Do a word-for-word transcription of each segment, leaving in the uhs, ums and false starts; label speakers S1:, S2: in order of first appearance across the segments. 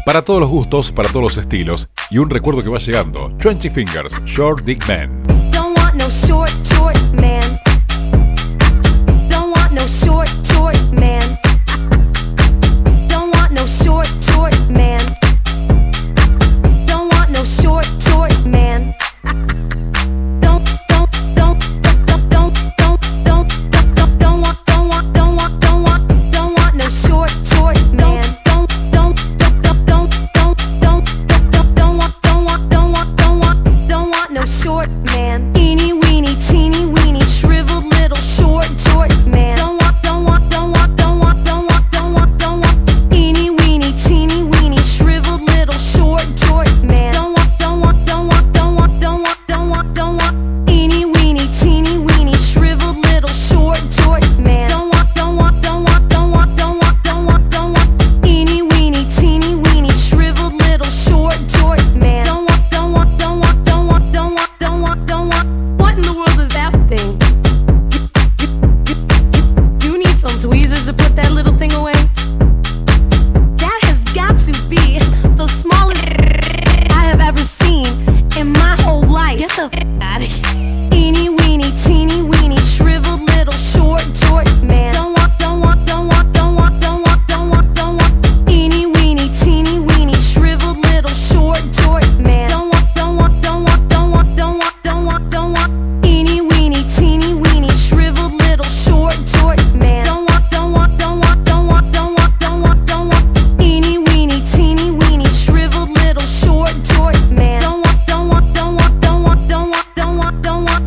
S1: Para todos los gustos, para todos los estilos. Y un recuerdo que va llegando. Twenty Fingers, Short Dick Man.
S2: Don't want no short, short man. Don't want no short, short man. Don't want no short, short man. Don't want no short, short man. Don't, don't, don't, don't, don't, don't, don't, don't, don't want, don't want, don't want, don't want, don't want no short, short man. Don't, don't, don't, don't, don't, don't, don't, don't want, don't want, don't want, don't want, don't want no short man. Eeny weeny, teeny weeny, shriveled little short, short man. Don't want, don't want, don't want, don't want, don't want, don't want, don't want. Eeny weeny, teeny weeny, shriveled little short, short man. Don't want, don't want, don't want, don't want, don't want, don't want, don't want. Eeny weeny, teeny weeny, shriveled little short, short man. Don't want, don't want, don't want, don't want, don't want, don't want, don't want. Eeny weeny, teeny weeny, shriveled little short, short man. Don't want, don't want, don't want, don't want, don't want, don't want, don't want. What in the world is that thing? You, you, you, you need some tweezers to put that little thing away? That has got to be the smallest I have ever seen in my whole life. Get the f out of here. Eeny weeny, teeny weeny, shriveled little short, short man. Don't want, don't want, don't want, don't want, don't want, don't want, don't want. Eeny weeny, teeny weeny, shriveled little short, short man. Don't want, don't want, don't want, don't want, don't want, don't want, don't want. Eeny weeny, teeny weeny, shriveled little short, short man. Don't want, don't want, don't want, don't want, don't want, don't want, don't want. Eeny weeny, teeny weeny, shriveled little short, short man. Don't want, don't want, don't want, don't want, don't want, don't want, don't want.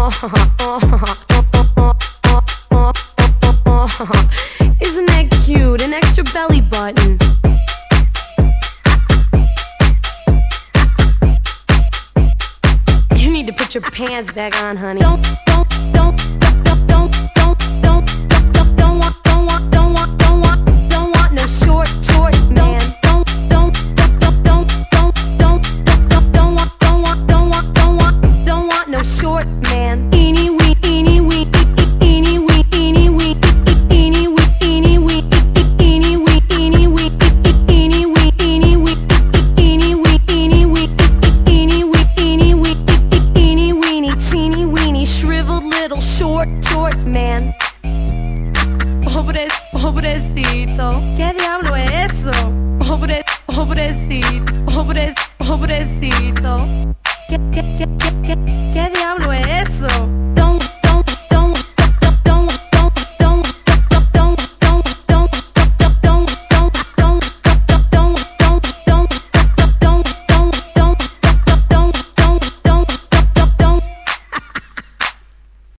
S2: Isn't that cute? An extra belly button. You need to put your pants back on, honey. Don't, don't, don't, don't, don't, don't, don't, don't, don't want, don't want, don't want, don't want, don't want no short, short man. Don't, don't, don't, don't, don't, don't, don't, don't want, don't want, don't want, don't want, don't want no short man. Eeny wee, eeny wee, eeny wee, eeny wee, eeny wee, eeny wee, eeny wee, eeny wee, eeny wee, eeny wee, eeny wee, eeny wee, eeny wee, eeny wee, eeny weeny, teeny weeny, shriveled little short, short man. Pobre, pobrecito, ¿qué diablo es eso? Pobre, pobrecito, pobre, pobrecito, ¿qué, qué, qué, qué, qué, qué diablo?